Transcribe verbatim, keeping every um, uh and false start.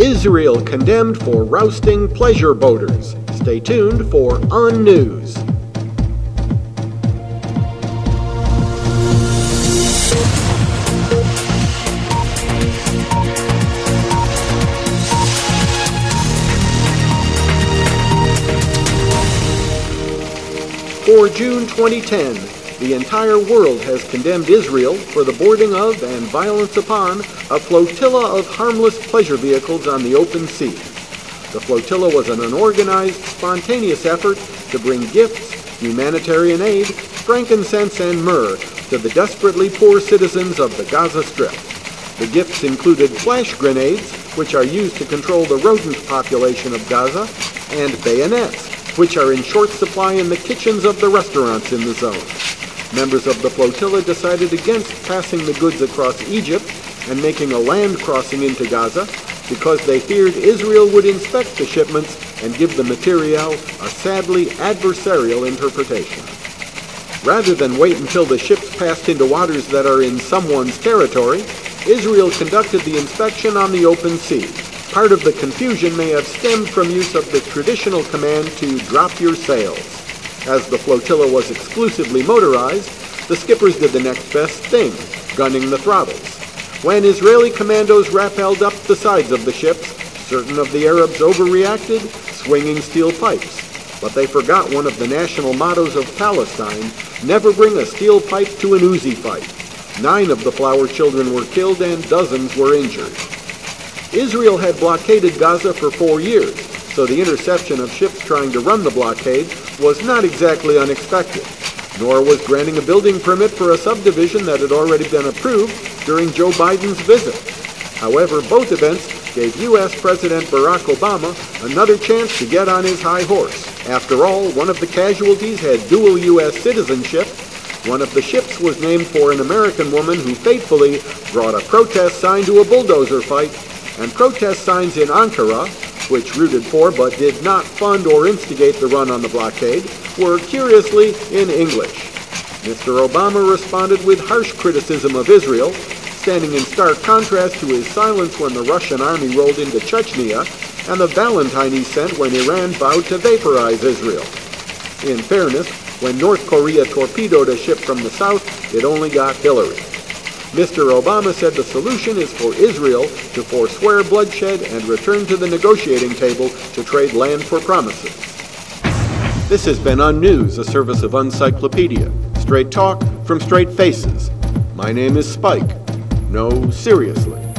Israel condemned for rousting pleasure boaters. Stay tuned for On News. For June twenty ten, the entire world has condemned Israel for the boarding of and violence upon a flotilla of harmless pleasure vehicles on the open sea. The flotilla was an unorganized, spontaneous effort to bring gifts, humanitarian aid, frankincense, and myrrh to the desperately poor citizens of the Gaza Strip. The gifts included flash grenades, which are used to control the rodent population of Gaza, and bayonets, which are in short supply in the kitchens of the restaurants in the zone. Members of the flotilla decided against passing the goods across Egypt and making a land crossing into Gaza because they feared Israel would inspect the shipments and give the material a sadly adversarial interpretation. Rather than wait until the ships passed into waters that are in someone's territory, Israel conducted the inspection on the open sea. Part of the confusion may have stemmed from use of the traditional command to drop your sails. As the flotilla was exclusively motorized, the skippers did the next best thing, gunning the throttles. When Israeli commandos rappelled up the sides of the ships, certain of the Arabs overreacted, swinging steel pipes. But they forgot one of the national mottos of Palestine, never bring a steel pipe to an Uzi fight. Nine of the flower children were killed and dozens were injured. Israel had blockaded Gaza for four years, so the interception of ships trying to run the blockade was not exactly unexpected, nor was granting a building permit for a subdivision that had already been approved during Joe Biden's visit. However, both events gave U S President Barack Obama another chance to get on his high horse. After all, one of the casualties had dual U S citizenship. One of the ships was named for an American woman who faithfully brought a protest sign to a bulldozer fight, and protest signs in Ankara, which rooted for but did not fund or instigate the run on the blockade, were curiously in English. Mister Obama responded with harsh criticism of Israel, standing in stark contrast to his silence when the Russian army rolled into Chechnya and the Valentine he sent when Iran vowed to vaporize Israel. In fairness, when North Korea torpedoed a ship from the south, it only got Hillary. Mister Obama said the solution is for Israel to forswear bloodshed and return to the negotiating table to trade land for promises. This has been On News, a service of Uncyclopedia. Straight talk from straight faces. My name is Spike. No, seriously.